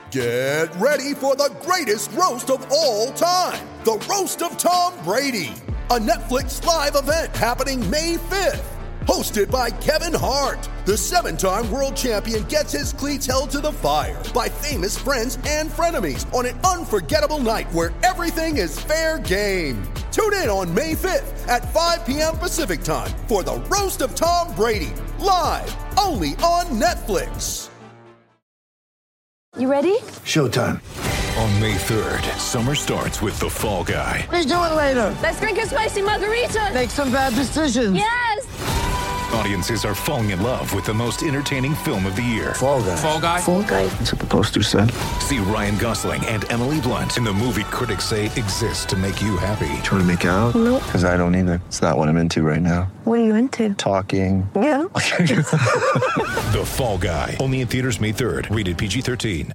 Get ready for the greatest roast of all time, the Roast of Tom Brady, a Netflix live event happening May 5th. Hosted by Kevin Hart, the 7-time world champion gets his cleats held to the fire by famous friends and frenemies on an unforgettable night where everything is fair game. Tune in on May 5th at 5 p.m. Pacific time for the Roast of Tom Brady, live only on Netflix. You ready? Showtime. On May 3rd, summer starts with The Fall Guy. Let's do it later. Let's drink a spicy margarita. Make some bad decisions. Yes! Audiences are falling in love with the most entertaining film of the year. Fall Guy. Fall Guy? Fall guy. That's what the poster said. See Ryan Gosling and Emily Blunt in the movie critics say exists to make you happy. Trying to make it out? Nope. Because I don't either. It's not what I'm into right now. What are you into? Talking. Yeah. The Fall Guy. Only in theaters May 3rd. Rated PG-13.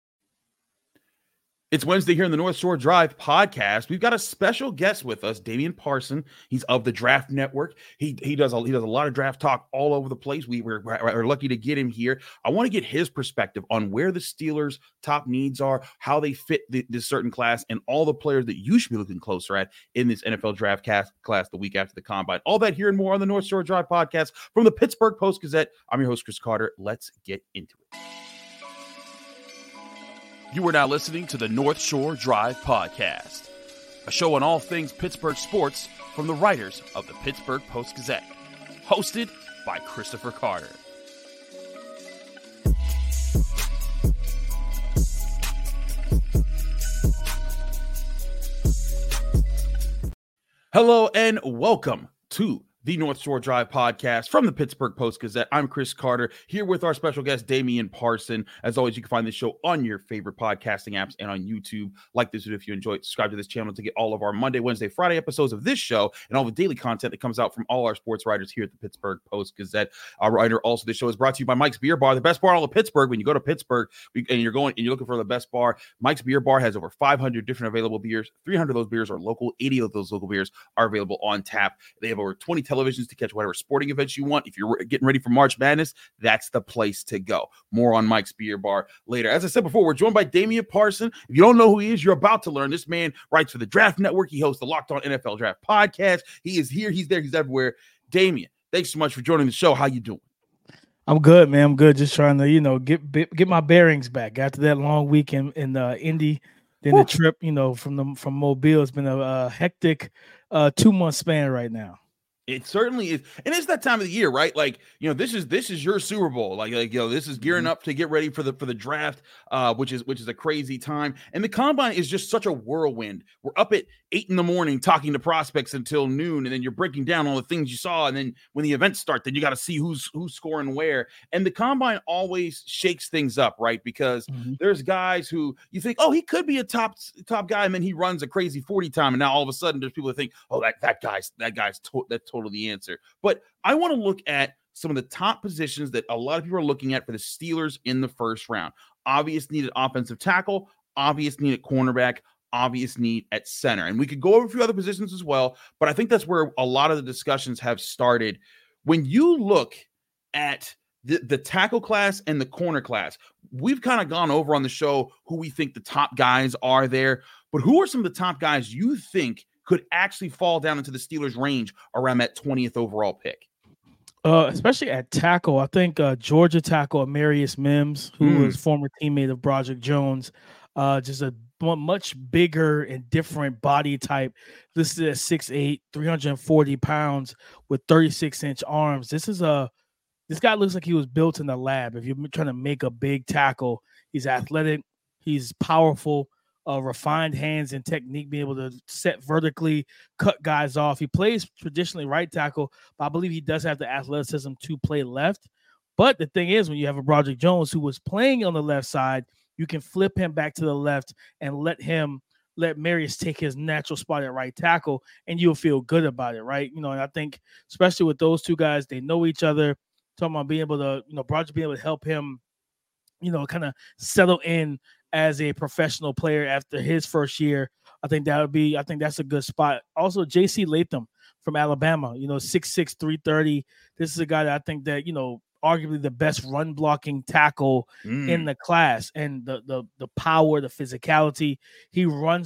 It's Wednesday here in the North Shore Drive podcast. We've got a special guest with us, Damian Parson. He's of the Draft Network. He does a lot of draft talk all over the place. We're lucky to get him here. I want to get his perspective on where the Steelers' top needs are, how they fit this certain class, and all the players that you should be looking closer at in this NFL draft class the week after the Combine. All that here and more on the North Shore Drive podcast from the Pittsburgh Post-Gazette. I'm your host, Chris Carter. Let's get into it. You are now listening to the North Shore Drive Podcast, a show on all things Pittsburgh sports from the writers of the Pittsburgh Post-Gazette, hosted by Christopher Carter. Hello and welcome to the North Shore Drive podcast from the Pittsburgh Post-Gazette. I'm Chris Carter here with our special guest, Damian Parson. As always, you can find this show on your favorite podcasting apps and on YouTube. Like this video if you enjoy it. Subscribe to this channel to get all of our Monday, Wednesday, Friday episodes of this show and all the daily content that comes out from all our sports writers here at the Pittsburgh Post-Gazette. Our writer also, this show is brought to you by Mike's Beer Bar, the best bar in all of Pittsburgh. When you go to Pittsburgh and you're looking for the best bar, Mike's Beer Bar has over 500 different available beers. 300 of those beers are local. 80 of those local beers are available on tap. They have over 20 televisions to catch whatever sporting events you want. If you're getting ready for March Madness, that's the place to go. More on Mike's Beer Bar later. As I said before, we're joined by Damian Parson. If you don't know who he is, you're about to learn. This man writes for the Draft Network. He hosts the Locked On NFL Draft podcast. He is here. He's there. He's everywhere. Damian, thanks so much for joining the show. How you doing? I'm good, man. I'm good. Just trying to, get my bearings back after that long week in Indy. Then the trip, from Mobile. It's been a hectic 2-month span right now. It certainly is. And it's that time of the year, right? Like, this is your Super Bowl. This is gearing up to get ready for the draft, which is a crazy time. And the Combine is just such a whirlwind. We're up at 8 a.m. talking to prospects until noon, and then you're breaking down all the things you saw. And then when the events start, then you got to see who's scoring where. And the Combine always shakes things up, right? Because there's guys who you think, oh, he could be a top guy, and then he runs a crazy 40 time, and now all of a sudden there's people that think, oh, that's totally the answer. But I want to look at some of the top positions that a lot of people are looking at for the Steelers in the first round. Obvious need at offensive tackle, obvious need at cornerback, obvious need at center. And we could go over a few other positions as well, but I think that's where a lot of the discussions have started. When you look at the tackle class and the corner class, we've kind of gone over on the show who we think the top guys are there, but who are some of the top guys you think could actually fall down into the Steelers' range around that 20th overall pick? Especially at tackle, I think Georgia tackle Amarius Mims, who was former teammate of Broderick Jones, just a much bigger and different body type, listed at 6'8", 340 pounds with 36-inch arms. This guy looks like he was built in the lab. If you're trying to make a big tackle, he's athletic, he's powerful, refined hands and technique, being able to set vertically, cut guys off. He plays traditionally right tackle, but I believe he does have the athleticism to play left. But the thing is, when you have a Broderick Jones who was playing on the left side, you can flip him back to the left and let Marius take his natural spot at right tackle, and you'll feel good about it, right? And I think especially with those two guys, they know each other. Talking about being able to, Broderick being able to help him, kind of settle in as a professional player after his first year. I think that's a good spot. Also, J.C. Latham from Alabama, 6'6", 330. This is a guy that I think that, arguably the best run blocking tackle in the class, and the power, the physicality. He run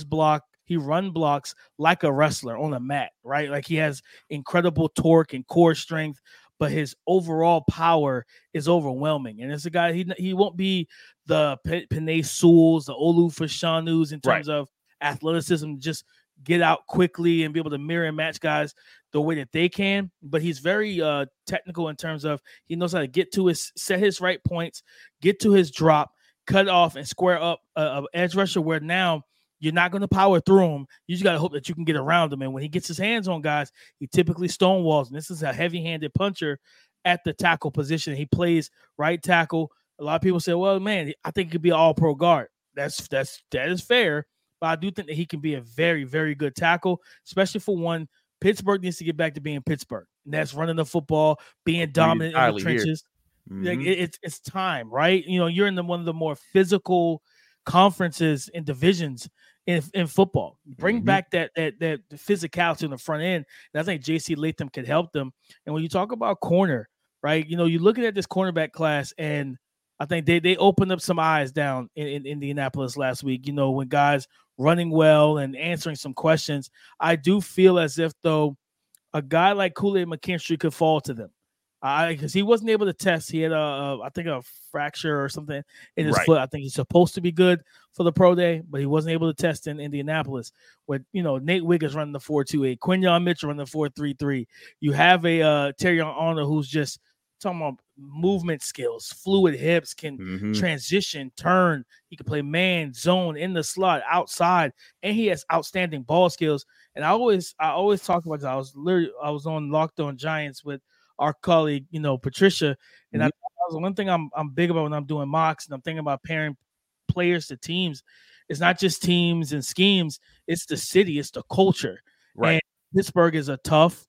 blocks like a wrestler on a mat, right? Like he has incredible torque and core strength, but his overall power is overwhelming. And it's a guy, he won't be the Penei Sewells, the Olu Fashanus in terms of athleticism, just get out quickly and be able to mirror and match guys the way that they can. But he's very technical in terms of he knows how to set his right points, get to his drop, cut off, and square up an edge rusher where now you're not going to power through him. You just got to hope that you can get around him. And when he gets his hands on guys, he typically stonewalls. And this is a heavy-handed puncher at the tackle position. He plays right tackle. A lot of people say, well, man, I think he could be an all-pro guard. That is fair. But I do think that he can be a very, very good tackle, especially for one. Pittsburgh needs to get back to being Pittsburgh. And that's running the football, being dominant in the trenches. Like, it's time, right? You know, you're in one of the more physical conferences and divisions in football. Bring back that physicality in the front end. And I think J.C. Latham could help them. And when you talk about corner, right, you know, you're looking at this cornerback class, and I think they opened up some eyes down in Indianapolis last week, you know, when guys running well and answering some questions. I do feel as if, though, a guy like Kool-Aid McKinstry could fall to them. Because he wasn't able to test. He had I think a fracture or something in his foot. I think he's supposed to be good for the pro day, but he wasn't able to test in Indianapolis. With, you know, Nate Wiggins running the 4.28, Quinyon Mitchell running the 4.33. You have a Terry Arnold who's just talking about movement skills, fluid hips, can transition, turn. He can play man, zone, in the slot, outside, and he has outstanding ball skills. And I always talk about this. I was on Locked On Giants with our colleague, you know, Patricia, and that was one thing I'm big about when I'm doing mocks and I'm thinking about pairing players to teams. It's not just teams and schemes; it's the city, it's the culture. Right. And Pittsburgh is a tough,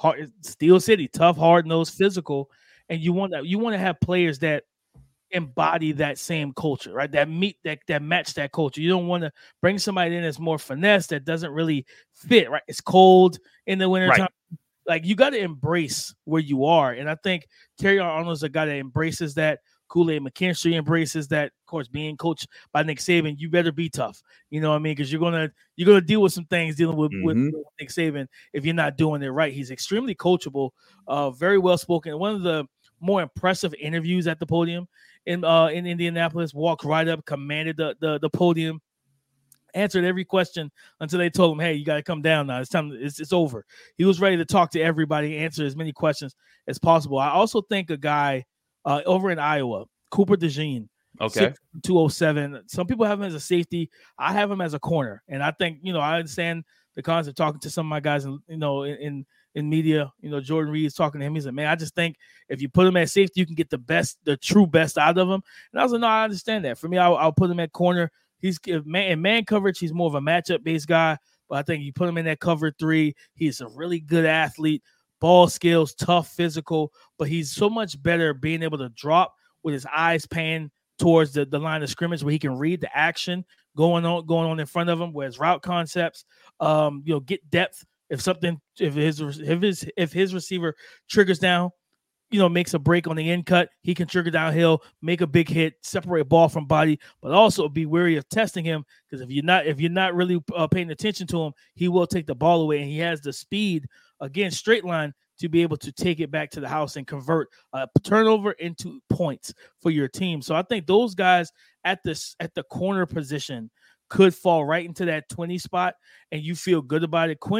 Steel City, tough, hard-nosed, physical, and you want to have players that embody that same culture, right? That match that culture. You don't want to bring somebody in that's more finesse that doesn't really fit, right? It's cold in the wintertime. Right. Like, you got to embrace where you are. And I think Terry Arnold's a guy that embraces that. Kool-Aid McKinstry embraces that. Of course, being coached by Nick Saban, you better be tough. You know what I mean? Because you're gonna deal with some things dealing with Nick Saban if you're not doing it right. He's extremely coachable, very well spoken. One of the more impressive interviews at the podium in Indianapolis. Walked right up, commanded the podium. Answered every question until they told him, hey, you got to come down now. It's time. It's over. He was ready to talk to everybody, answer as many questions as possible. I also think a guy over in Iowa, Cooper DeJean, 207. Some people have him as a safety. I have him as a corner. And I think, you know, I understand the concept talking to some of my guys, in media. You know, Jordan Reed's talking to him. He's like, man, I just think if you put him at safety, you can get the true best out of him. And I was like, no, I understand that. For me, I'll put him at corner. He's in man coverage. He's more of a matchup-based guy, but I think you put him in that cover 3. He's a really good athlete, ball skills, tough, physical, but he's so much better being able to drop with his eyes paying towards the line of scrimmage where he can read the action going on in front of him, where his route concepts, get depth. If his receiver triggers down, makes a break on the end cut, he can trigger downhill, make a big hit, separate ball from body, but also be wary of testing him, because if you're not really paying attention to him, he will take the ball away, and he has the speed, again, straight line, to be able to take it back to the house and convert a turnover into points for your team. So I think those guys at the corner position could fall right into that 20 spot, and you feel good about it.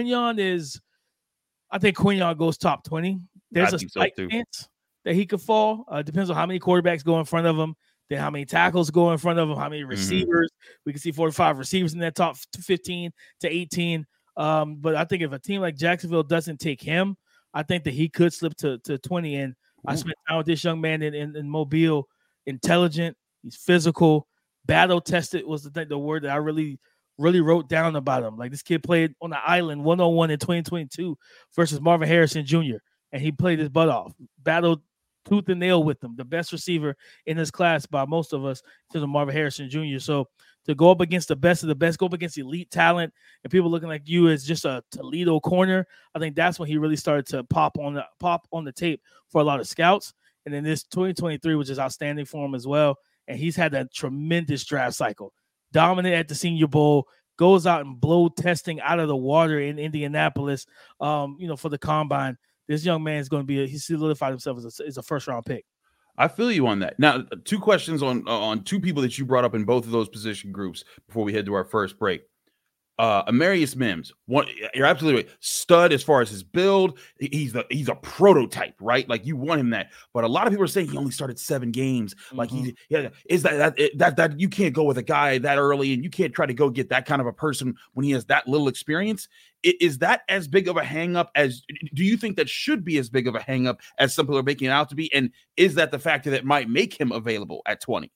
I think Quinyon goes top 20. There's a slight chance that he could fall. Depends on how many quarterbacks go in front of him, then how many tackles go in front of him, how many receivers. We can see 45 receivers in that top 15 to 18. But I think if a team like Jacksonville doesn't take him, I think that he could slip to 20. And I spent time with this young man in Mobile. Intelligent, he's physical, battle tested was the word that I really wrote down about him. Like, this kid played on the island 101 in 2022 versus Marvin Harrison Jr., and he played his butt off, battled tooth and nail with him, the best receiver in his class by most of us, to the Marvin Harrison Jr. So to go up against the best of the best, go up against elite talent, and people looking like you as just a Toledo corner, I think that's when he really started to pop on the tape for a lot of scouts. And then this 2023 was just outstanding for him as well. And he's had a tremendous draft cycle. Dominant at the Senior Bowl, goes out and blow testing out of the water in Indianapolis, for the combine. This young man is going to be he solidified himself as a first-round pick. I feel you on that. Now, 2 questions on 2 people that you brought up in both of those position groups before we head to our first break. Amarius Mims, you're absolutely right. Stud as far as his build. He's a prototype, right? Like you want him that. But a lot of people are saying he only started 7 games. Like is that you can't go with a guy that early, and you can't try to go get that kind of a person when he has that little experience. Is that as big of a hang-up as do you think that should be as big of a hang-up as some people are making it out to be? And is that the factor that might make him available at 20?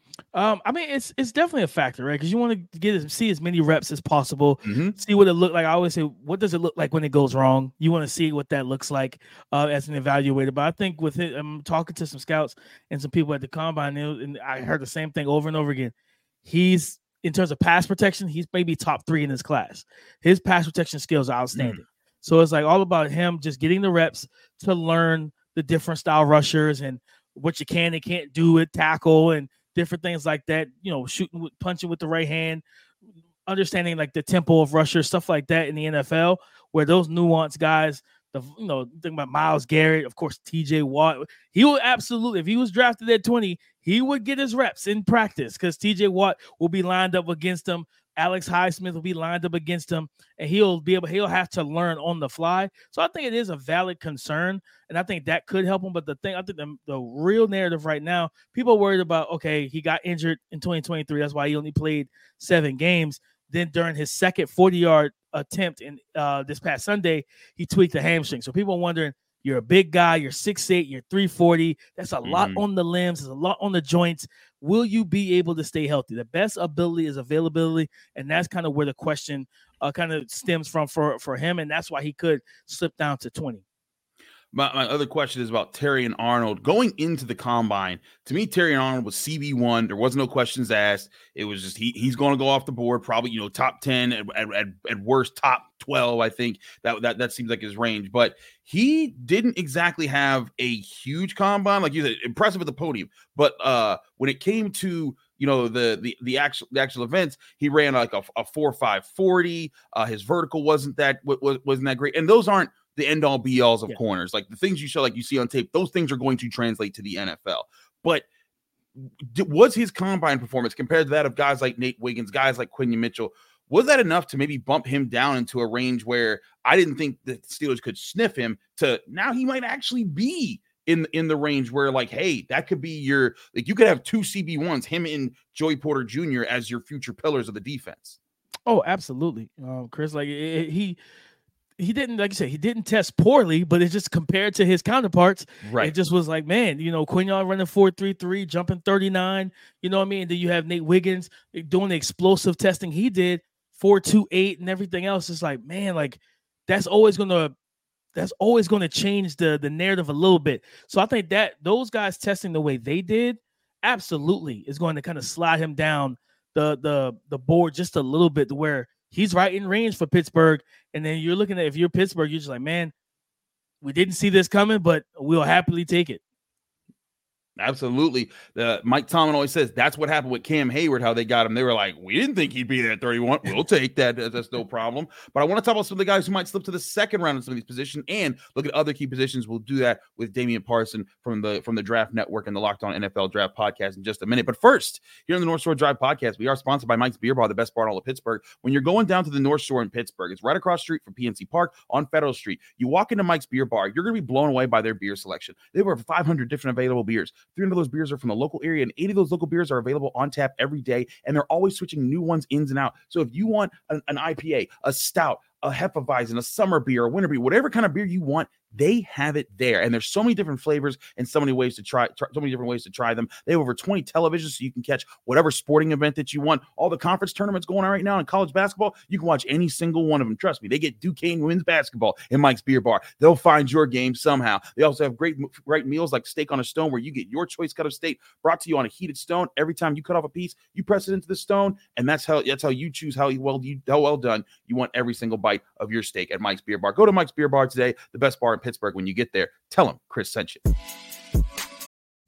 I mean, it's definitely a factor, right? Because you want to see as many reps as possible, see what it look like. I always say, what does it look like when it goes wrong? You want to see what that looks like as an evaluator. But I think with it, I'm talking to some scouts and some people at the combine, and I heard the same thing over and over again. He's, in terms of pass protection, he's maybe top 3 in his class. His pass protection skills are outstanding. So it's like all about him just getting the reps to learn the different style rushers and what you can and can't do with tackle and different things like that, shooting, punching with the right hand, understanding like the tempo of rushers, stuff like that in the NFL, where those nuanced guys, think about Myles Garrett, of course, TJ Watt, he will absolutely, if he was drafted at 20, he would get his reps in practice because TJ Watt will be lined up against him. Alex Highsmith will be lined up against him, and he'll have to learn on the fly. So I think it is a valid concern, and I think that could help him. But I think the real narrative right now, people are worried about, okay, he got injured in 2023. That's why he only played 7 games. Then during his second 40-yard attempt in this past Sunday, he tweaked the hamstring. So people are wondering, you're a big guy, you're 6'8", you're 340. That's a lot on the limbs, there's a lot on the joints. Will you be able to stay healthy? The best ability is availability, and that's kind of where the question kind of stems from for him, and that's why he could slip down to 20. My other question is about Terrion Arnold. Going into the combine, to me, Terrion Arnold was CB1. There was no questions asked. It was just he's going to go off the board, probably top 10 at worst, top 12. I think that seems like his range. But he didn't exactly have a huge combine, like you said, impressive at the podium. But when it came to the actual events, he ran like a 4.5 40. His vertical wasn't that great, and those aren't the end all be alls of corners. Like the things you show, like you see on tape, those things are going to translate to the NFL. But was his combine performance compared to that of guys like Nate Wiggins, guys like Quinyon Mitchell, was that enough to maybe bump him down into a range where I didn't think the Steelers could sniff him to now he might actually be in the range where, like, hey, that could be you could have 2 CB1s, him and Joey Porter Jr. as your future pillars of the defense. Oh, absolutely. Chris, like he didn't, like you said, he didn't test poorly, but it's just compared to his counterparts. Right. It just was like, man, Quinyon running 4.33, jumping 39. You know what I mean? And then you have Nate Wiggins doing the explosive testing he did, 4.28 and everything else. It's like, man, like that's always going to change the narrative a little bit. So I think that those guys testing the way they did absolutely is going to kind of slide him down the board just a little bit to where he's right in range for Pittsburgh. And then you're looking at, if you're Pittsburgh, you're just like, man, we didn't see this coming, but we'll happily take it. Absolutely. Mike Tomlin always says that's what happened with Cam Hayward, how they got him. They were like, we didn't think he'd be there at 31. We'll take that. That's no problem. But I want to talk about some of the guys who might slip to the second round in some of these positions and look at other key positions. We'll do that with Damian Parson from the Draft Network and the Locked On NFL Draft Podcast in just a minute. But first, here on the North Shore Drive Podcast, we are sponsored by Mike's Beer Bar, the best bar in all of Pittsburgh. When you're going down to the North Shore in Pittsburgh, it's right across the street from PNC Park on Federal Street. You walk into Mike's Beer Bar, you're going to be blown away by their beer selection. They have over 500 different available beers. 300 of those beers are from the local area, and 80 of those local beers are available on tap every day, and they're always switching new ones ins and out. So if you want an IPA, a stout, a Hefeweizen, a summer beer, a winter beer, whatever kind of beer you want, they have it there. And there's so many different flavors and so many ways to try so many different ways to try them. They have over 20 televisions, so you can catch whatever sporting event that you want. All the conference tournaments going on right now in college basketball, you can watch any single one of them. Trust me, they get Duquesne women's basketball in Mike's Beer Bar. They'll find your game somehow. They also have great meals like steak on a stone, where you get your choice cut of steak brought to you on a heated stone. Every time you cut off a piece, you press it into the stone, and that's how you choose how well done you want every single bite of your steak at Mike's Beer Bar. Go to Mike's Beer Bar today, the best bar in Pittsburgh. When you get there, tell them Chris sent you.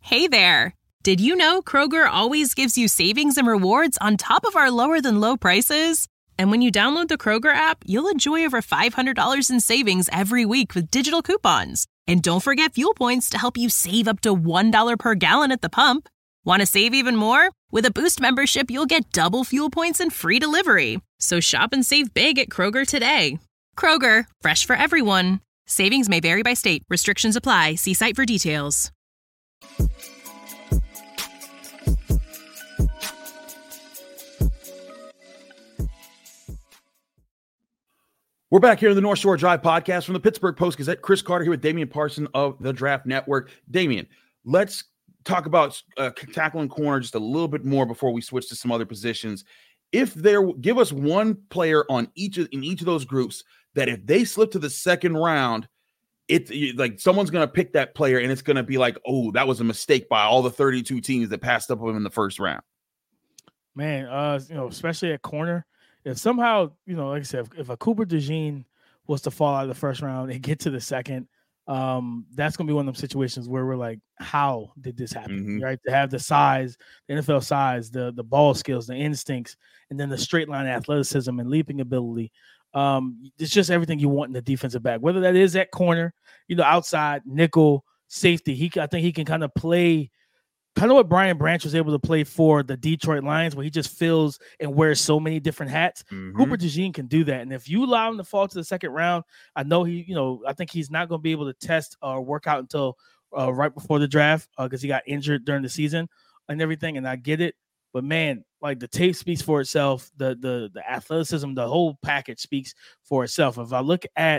Hey there. Did you know Kroger always gives you savings and rewards on top of our lower than low prices? And when you download the Kroger app, you'll enjoy over $500 in savings every week with digital coupons. And don't forget fuel points to help you save up to $1 per gallon at the pump. Want to save even more? With a Boost membership, you'll get double fuel points and free delivery. So shop and save big at Kroger today. Kroger, fresh for everyone. Savings may vary by state. Restrictions apply. See site for details. We're back here in the North Shore Drive podcast from the Pittsburgh Post-Gazette. Chris Carter here with Damian Parson of the Draft Network. Damian, let's talk about tackle and corner just a little bit more before we switch to some other positions. Give us one player in each of those groups that if they slip to the second round, it's like someone's going to pick that player and it's going to be like, oh, that was a mistake by all the 32 teams that passed up on him in the first round. Man, especially at corner. If somehow, like I said, if a Cooper DeJean was to fall out of the first round and get to the second, that's going to be one of them situations where we're like, how did this happen? Mm-hmm. Right? To have the size, the NFL size, the ball skills, the instincts, and then the straight line athleticism and leaping ability. It's just everything you want in the defensive back, whether that is at corner, outside, nickel, safety. I think he can kind of play kind of what Brian Branch was able to play for the Detroit Lions, where he just fills and wears so many different hats. Mm-hmm. Cooper DeJean can do that. And if you allow him to fall to the second round, I know I think he's not going to be able to test or work out until right before the draft because he got injured during the season and everything. And I get it. But man, like the tape speaks for itself. The athleticism, the whole package speaks for itself. If I look at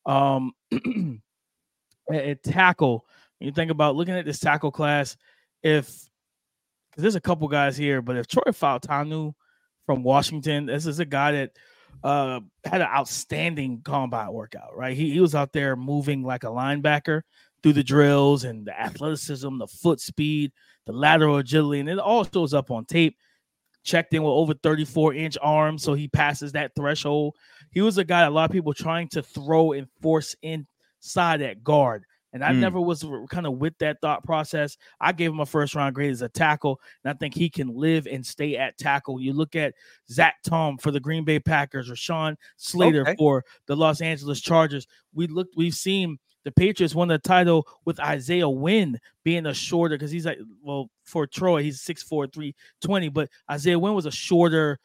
at tackle, you think about looking at this tackle class, because there's a couple guys here, but if Troy Fautanu from Washington, this is a guy that had an outstanding combine workout, right? He was out there moving like a linebacker through the drills and the athleticism, the foot speed, the lateral agility, and it all shows up on tape. Checked in with over 34-inch arms, so he passes that threshold. He was a guy a lot of people trying to throw and force inside that guard. And I never was kind of with that thought process. I gave him a first-round grade as a tackle, and I think he can live and stay at tackle. You look at Zach Tom for the Green Bay Packers or Sean Slater for the Los Angeles Chargers. We've seen the Patriots won the title with Isaiah Wynn being a shorter, because he's like, well, for Troy, he's 6'4", 320, but Isaiah Wynn was a shorter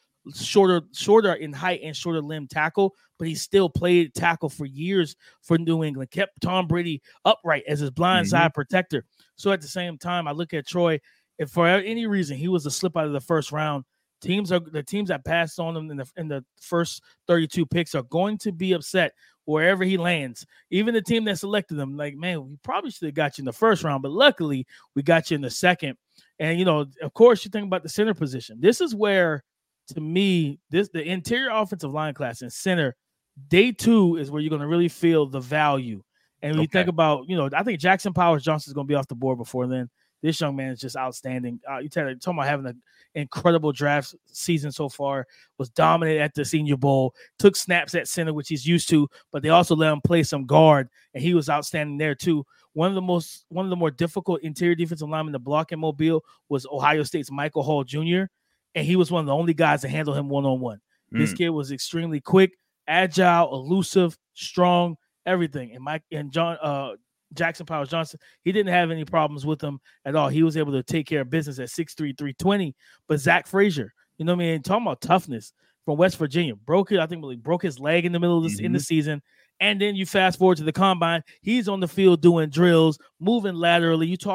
in height and shorter limb tackle, but he still played tackle for years for New England, kept Tom Brady upright as his blind side protector. So at the same time, I look at Troy, if for any reason he was to slip out of the first round, the teams that passed on him in the first 32 picks are going to be upset wherever he lands. Even the team that selected him, like, man, we probably should have got you in the first round, but luckily we got you in the second. And, of course, you think about the center position. This is where, to me, the interior offensive line class and center, day 2 is where you're going to really feel the value. And when you think about, I think Jackson Powers Johnson is going to be off the board before then. This young man is just outstanding. You're talking about having an incredible draft season so far, was dominant at the Senior Bowl, took snaps at center, which he's used to, but they also let him play some guard, and he was outstanding there too. One of the more difficult interior defensive linemen to block in Mobile was Ohio State's Michael Hall Jr., and he was one of the only guys to handle him one-on-one. This kid was extremely quick, agile, elusive, strong, everything. And Jackson Powers Johnson, he didn't have any problems with him at all. He was able to take care of business at 6'3", 320. But Zach Frazier, talking about toughness from West Virginia, broke his leg in the middle of this in the season. And then you fast forward to the combine, he's on the field doing drills, moving laterally. If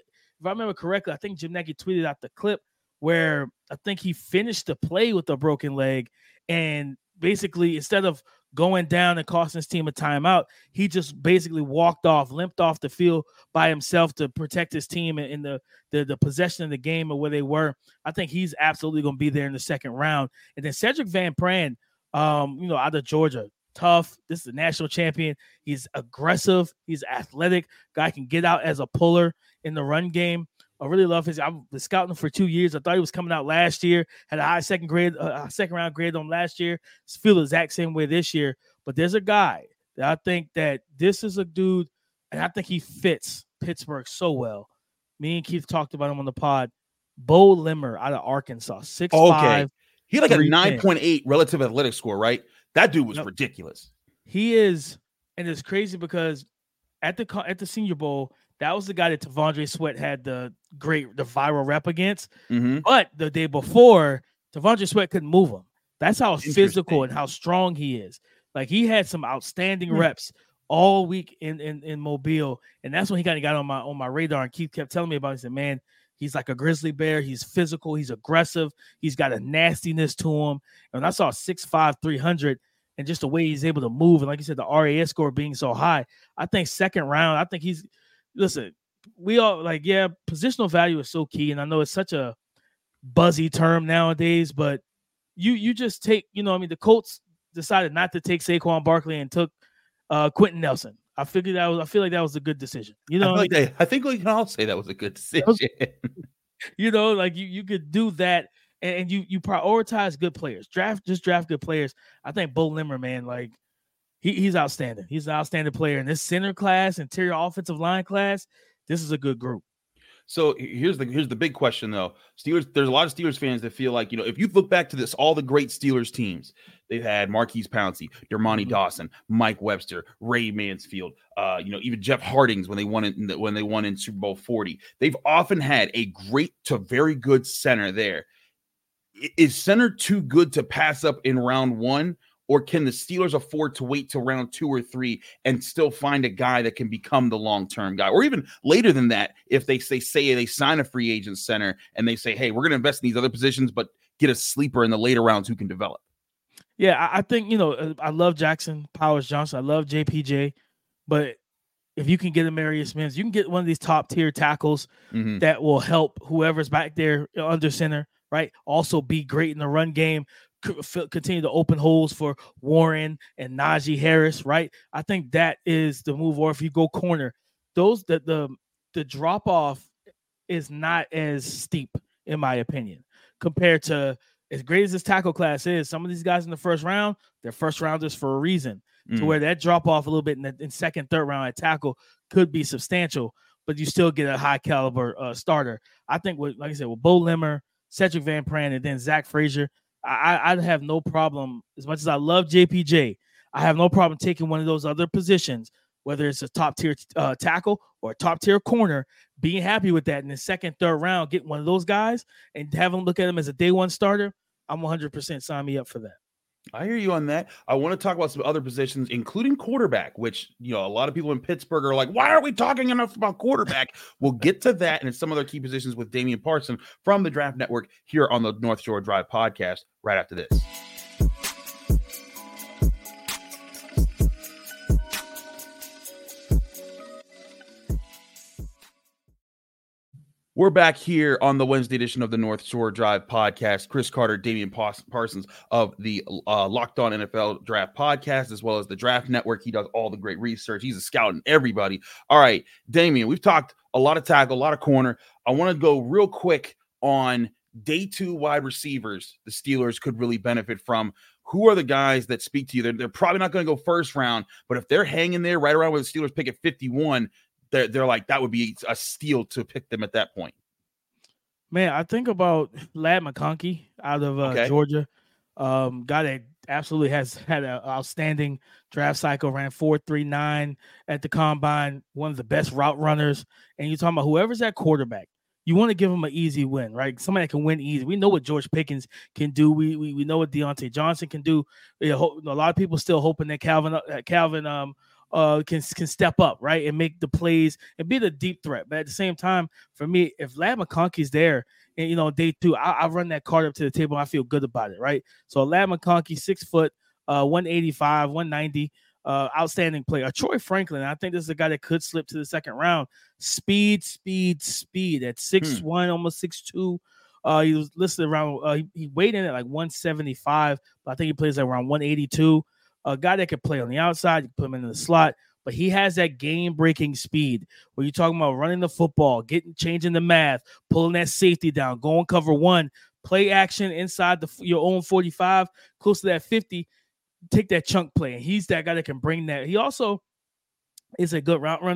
I remember correctly, I think Jim Nagy tweeted out the clip where I think he finished the play with a broken leg, and basically instead of going down and costing his team a timeout, he just basically limped off the field by himself to protect his team in the possession of the game or where they were. I think he's absolutely going to be there in the second round. And then Cedric Van Pran, out of Georgia, tough. This is a national champion. He's aggressive. He's athletic. Guy can get out as a puller in the run game. I really love his. I was scouting him for 2 years. I thought he was coming out last year. Had a high second round grade on last year. Feel the exact same way this year. But there's a guy that I think that this is a dude, and I think he fits Pittsburgh so well. Me and Keith talked about him on the pod. Bo Limmer out of Arkansas, 6'5". Okay. He had like a 310. 9.8 relative athletic score, right? That dude was ridiculous. He is, and it's crazy because at the Senior Bowl, that was the guy that T'Vondre Sweat had the viral rep against. Mm-hmm. But the day before, T'Vondre Sweat couldn't move him. That's how physical and how strong he is. Like, he had some outstanding reps all week in Mobile, and that's when he kind of got on my radar. And Keith kept telling me about it. He said, "Man, he's like a grizzly bear. He's physical. He's aggressive. He's got a nastiness to him." And when I saw 6'5", 300, and just the way he's able to move, and like you said, the RAS score being so high, I think second round. I think listen. We all positional value is so key, and I know it's such a buzzy term nowadays, but you just take, the Colts decided not to take Saquon Barkley and took Quentin Nelson. I feel like that was a good decision. I think we can all say that was a good decision. You could do that, and you prioritize good players. Draft good players. I think Bo Limmer, man, like he's outstanding. He's an outstanding player in this center class, interior offensive line class. This is a good group. So here's the big question though. Steelers, there's a lot of Steelers fans that feel like, if you look back to all the great Steelers teams, they've had Marquise Pouncey, Dermontti Dawson, Mike Webster, Ray Mansfield, even Jeff Hardings when they won in Super Bowl 40. They've often had a great to very good center there. Is center too good to pass up in round one? Or can the Steelers afford to wait till round 2 or 3 and still find a guy that can become the long-term guy? Or even later than that, if they say they sign a free agent center and they say, hey, we're going to invest in these other positions, but get a sleeper in the later rounds who can develop. Yeah, I think, I love Jackson Powers Johnson. I love JPJ. But if you can get a Marius Mims, you can get one of these top-tier tackles that will help whoever's back there under center, right? Also be great in the run game. Continue to open holes for Warren and Najee Harris, right? I think that is the move. Or if you go corner, the drop off is not as steep, in my opinion, compared to as great as this tackle class is. Some of these guys in the first round, they're first rounders for a reason. To where that drop off a little bit in second, third round at tackle could be substantial, but you still get a high caliber starter. I think with Bo Limmer, Cedric Van Pran, and then Zach Frazier, I'd have no problem. As much as I love JPJ, I have no problem taking one of those other positions, whether it's a top-tier tackle or a top-tier corner, being happy with that in the second, third round, getting one of those guys and have them look at him as a day one starter. I'm 100% sign me up for that. I hear you on that. I want to talk about some other positions, including quarterback, which, a lot of people in Pittsburgh are like, why aren't we talking enough about quarterback? We'll get to that and some other key positions with Damian Parson from the Draft Network here on the North Shore Drive podcast right after this. We're back here on the Wednesday edition of the North Shore Drive podcast. Chris Carter, Damian Parsons of the Locked On NFL Draft podcast, as well as the Draft Network. He does all the great research. He's a scout and everybody. All right, Damian, we've talked a lot of tackle, a lot of corner. I want to go real quick on day 2 wide receivers the Steelers could really benefit from. Who are the guys that speak to you? They're probably not going to go first round, but if they're hanging there right around where the Steelers pick at 51, they're like, that would be a steal to pick them at that point. Man, I think about Ladd McConkey out of Georgia. Guy that absolutely has had an outstanding draft cycle, ran 4.39 at the combine, one of the best route runners. And you're talking about whoever's at quarterback, you want to give them an easy win, right? Somebody that can win easy. We know what George Pickens can do. We know what Deontay Johnson can do. A lot of people still hoping that Calvin can step up, right, and make the plays and be the deep threat. But at the same time, for me, if Ladd McConkey's there, and day 2, I run that card up to the table. And I feel good about it, right? So Ladd McConkey, 6 foot, 185, 190, outstanding player. Troy Franklin, I think this is a guy that could slip to the second round. Speed at 6'1", almost 6'2". He was listed around. He weighed in at like 175, but I think he plays like around 182. A guy that can play on the outside, you can put him in the slot, but he has that game-breaking speed where you're talking about running the football, changing the math, pulling that safety down, going cover 1, play action inside your own 45, close to that 50, take that chunk play. And he's that guy that can bring that. He also is a good route runner.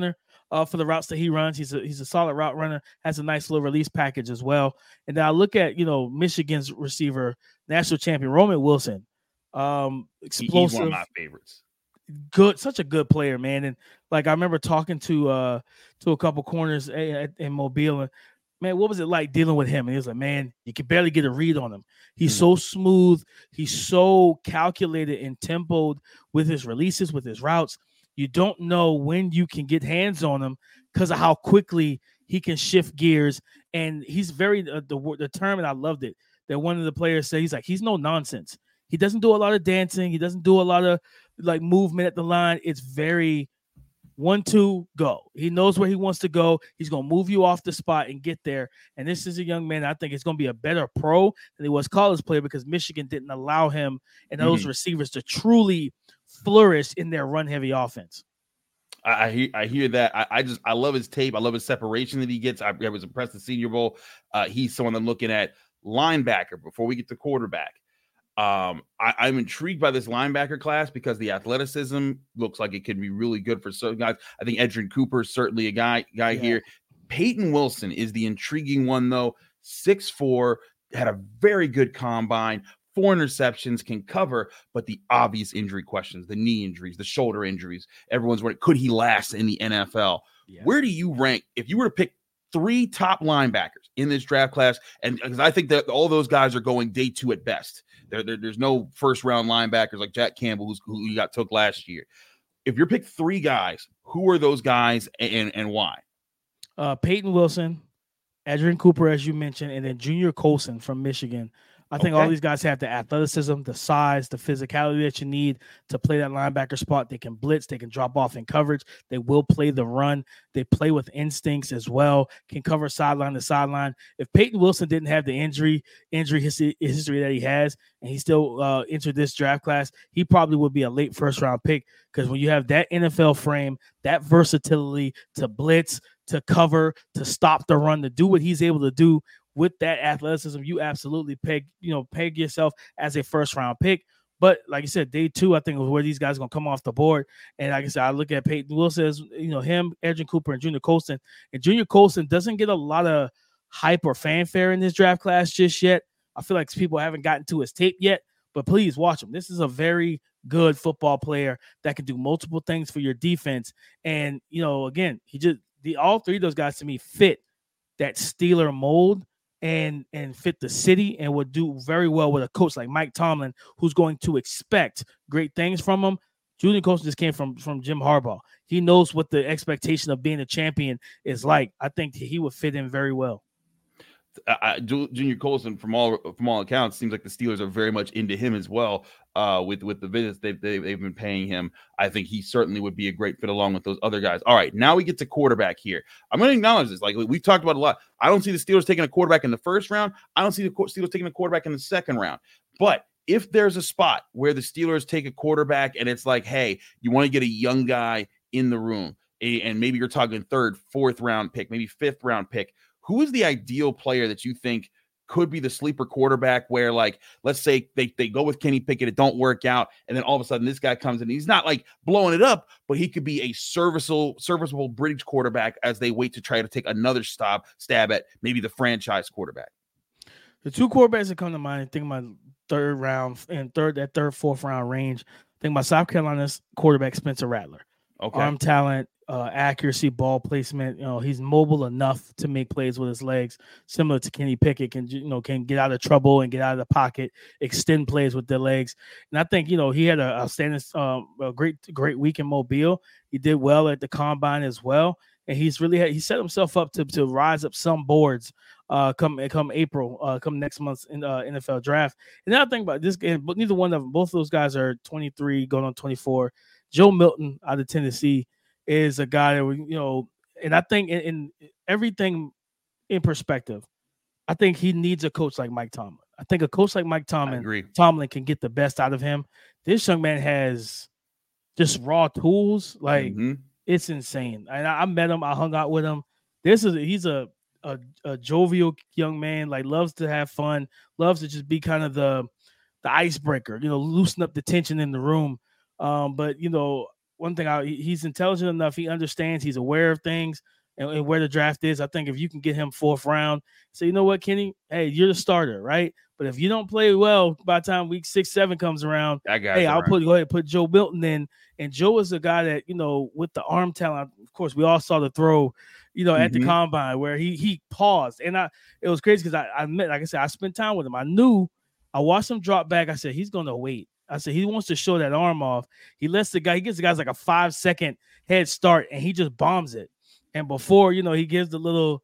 for the routes that he runs. He's a solid route runner, has a nice little release package as well. And then I look at, Michigan's receiver, national champion, Roman Wilson. Explosive. He's one of my favorites. Good, such a good player, man. And like, I remember talking to a couple corners in Mobile, and man, what was it like dealing with him? And he was like, man, you can barely get a read on him. He's so smooth. He's so calculated and tempoed with his releases, with his routes. You don't know when you can get hands on him because of how quickly he can shift gears. And he's very, the term, and I loved it, that one of the players said, he's no nonsense. He doesn't do a lot of dancing. He doesn't do a lot of like movement at the line. It's very 1-2 go. He knows where he wants to go. He's going to move you off the spot and get there. And this is a young man, I think, is going to be a better pro than he was college player because Michigan didn't allow him and those receivers to truly flourish in their run-heavy offense. I hear that. I love his tape. I love his separation that he gets. I was impressed at Senior Bowl. He's someone I'm looking at linebacker before we get to quarterback. I'm intrigued by this linebacker class because the athleticism looks like it could be really good for certain guys. I think Edgerrin Cooper is certainly a guy here. Peyton Wilson is the intriguing one, though. 6'4", had a very good combine, 4 interceptions, can cover, but the obvious injury questions, the knee injuries, the shoulder injuries, everyone's wondering, could he last in the NFL? Yeah. Where do you rank if you were to pick 3 top linebackers in this draft class? And because I think that all those guys are going day 2 at best. There's no first round linebackers like Jack Campbell, who you got took last year. If you're pick 3 guys, who are those guys and why? Peyton Wilson, Edgerrin Cooper, as you mentioned, and then Junior Colson from Michigan. I think all these guys have the athleticism, the size, the physicality that you need to play that linebacker spot. They can blitz. They can drop off in coverage. They will play the run. They play with instincts as well, can cover sideline to sideline. If Peyton Wilson didn't have the injury history that he has, and he still entered this draft class, he probably would be a late first-round pick because when you have that NFL frame, that versatility to blitz, to cover, to stop the run, to do what he's able to do, with that athleticism, you absolutely peg yourself as a first-round pick. But like I said, day 2, I think, was where these guys are going to come off the board. And like I said, I look at Peyton Wilson as, him, Edgerrin Cooper, and Junior Colson. And Junior Colson doesn't get a lot of hype or fanfare in this draft class just yet. I feel like people haven't gotten to his tape yet. But please watch him. This is a very good football player that can do multiple things for your defense. And, again, all 3 of those guys to me fit that Steeler mold and fit the city and would do very well with a coach like Mike Tomlin, who's going to expect great things from him. Junior Colson just came from Jim Harbaugh. He knows what the expectation of being a champion is like. I think he would fit in very well. Junior Colson, from all accounts, seems like the Steelers are very much into him as well. With the visits they've been paying him, I think he certainly would be a great fit along with those other guys. All right, now we get to quarterback here. I'm going to acknowledge this. Like we've talked about a lot. I don't see the Steelers taking a quarterback in the first round. I don't see the Steelers taking a quarterback in the second round. But if there's a spot where the Steelers take a quarterback and it's like, hey, you want to get a young guy in the room, and maybe you're talking 3rd, 4th round pick, maybe 5th round pick, who is the ideal player that you think could be the sleeper quarterback where, like, let's say they go with Kenny Pickett, it don't work out, and then all of a sudden this guy comes in, he's not like blowing it up, but he could be a serviceable bridge quarterback as they wait to try to take another stab at maybe the franchise quarterback. The 2 quarterbacks that come to mind, I think my 3rd round and 4th round range, I think my South Carolina's quarterback, Spencer Rattler. Okay. Arm talent, accuracy, ball placement. He's mobile enough to make plays with his legs, similar to Kenny Pickett. Can get out of trouble and get out of the pocket, extend plays with their legs. And I think he had a great week in Mobile. He did well at the combine as well, and he set himself up to rise up some boards come April, come next month's NFL draft. And now I think about this game, but neither one of them, both of those guys are 23 going on 24. Joe Milton out of Tennessee is a guy that, and I think in everything in perspective, I think he needs a coach like Mike Tomlin. I think a coach like Mike Tomlin can get the best out of him. This young man has just raw tools. Like, it's insane. And I met him. I hung out with him. He's a jovial young man, like loves to have fun, loves to just be kind of the icebreaker, loosen up the tension in the room. But one thing, he's intelligent enough. He understands. He's aware of things and where the draft is. I think if you can get him 4th round, say, you know what, Kenny, hey, you're the starter, right? But if you don't play well by the time week 6, 7 comes around, hey, I'll go ahead and put Joe Milton in. And Joe is a guy that, you know, with the arm talent, of course, we all saw the throw, you know, at the combine where he paused. And it was crazy because I admit, like I said, I spent time with him. I watched him drop back. I said, he's going to wait. I said, he wants to show that arm off. He gives the guys like a 5-second head start, and he just bombs it. And before, you know, he gives the little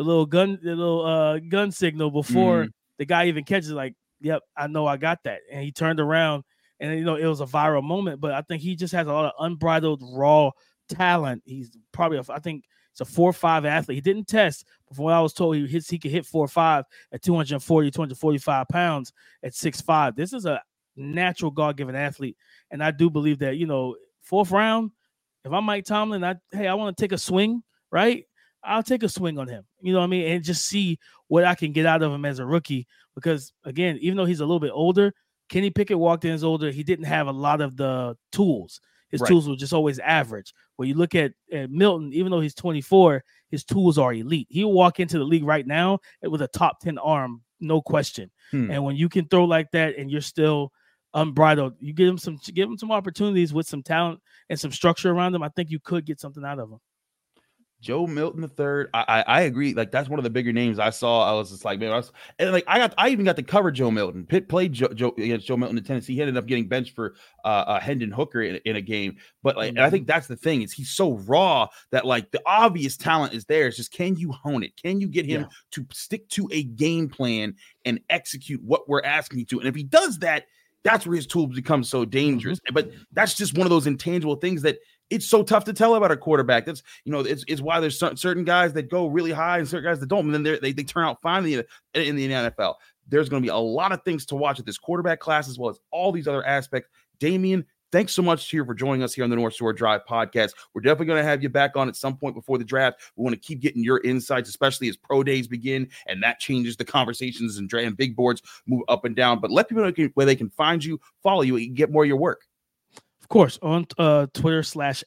gun signal before the guy even catches, like, yep, I know I got that. And he turned around, and, you know, it was a viral moment. But I think he just has a lot of unbridled, raw talent. He's probably, I think he's a 4'5" athlete. He didn't test, but from what I was told, he could hit 4'5" at 240, 245 pounds at 6'5". This is a natural God-given athlete. And I do believe that, you know, 4th round, if I'm Mike Tomlin, I want to take a swing, right? I'll take a swing on him, you know what I mean? And just see what I can get out of him as a rookie. Because, again, even though he's a little bit older, Kenny Pickett walked in as older. He didn't have a lot of the tools. His tools were just always average. When you look at Milton, even though he's 24, his tools are elite. He'll walk into the league right now with a top 10 arm, no question. And when you can throw like that and you're still unbridled, you give him some opportunities with some talent and some structure around him. I think you could get something out of him. Joe Milton III. I agree. Like, that's one of the bigger names I saw. I was just like, man, I even got to cover Joe Milton. Pitt played Joe against Joe Milton in Tennessee. He ended up getting benched for Hendon Hooker in a game. But like, and I think that's the thing, is he's so raw that, like, the obvious talent is there. It's just, can you hone it? Can you get him to stick to a game plan and execute what we're asking you to? And if he does that, that's where his tools become so dangerous. But that's just one of those intangible things that it's so tough to tell about a quarterback. That's, you know, it's why there's certain guys that go really high and certain guys that don't. And then they turn out fine in the NFL. There's going to be a lot of things to watch at this quarterback class, as well as all these other aspects. Damian, thanks so much for joining us here on the North Shore Drive podcast. We're definitely going to have you back on at some point before the draft. We want to keep getting your insights, especially as pro days begin, and that changes the conversations and big boards move up and down. But let people know where they can find you, follow you, and get more of your work. Of course, on Twitter /X,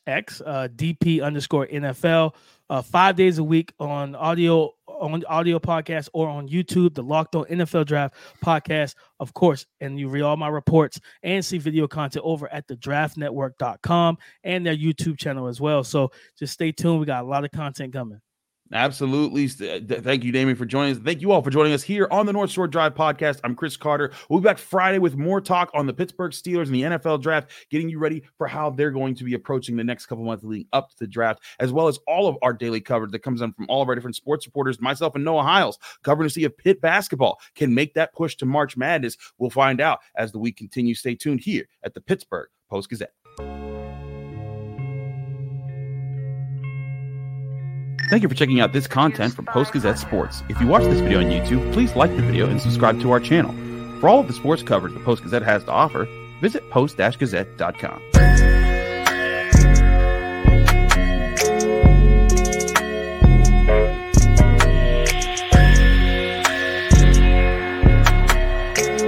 DP_NFL, 5 days a week on audio podcast or on YouTube, the Locked On NFL Draft podcast, of course. And you read all my reports and see video content over at thedraftnetwork.com and their YouTube channel as well. So just stay tuned. We got a lot of content coming. Absolutely. Thank you, Damian, for joining us. Thank you all for joining us here on the North Shore Drive podcast. I'm Chris Carter. We'll be back Friday with more talk on the Pittsburgh Steelers and the NFL draft, getting you ready for how they're going to be approaching the next couple months leading up to the draft, as well as all of our daily coverage that comes in from all of our different sports reporters, myself and Noah Hiles, covering to see if Pitt basketball can make that push to March Madness. We'll find out as the week continues. Stay tuned here at the Pittsburgh Post-Gazette. Thank you for checking out this content from Post-Gazette Sports. If you watch this video on YouTube, please like the video and subscribe to our channel. For all of the sports coverage the Post-Gazette has to offer, visit post-gazette.com.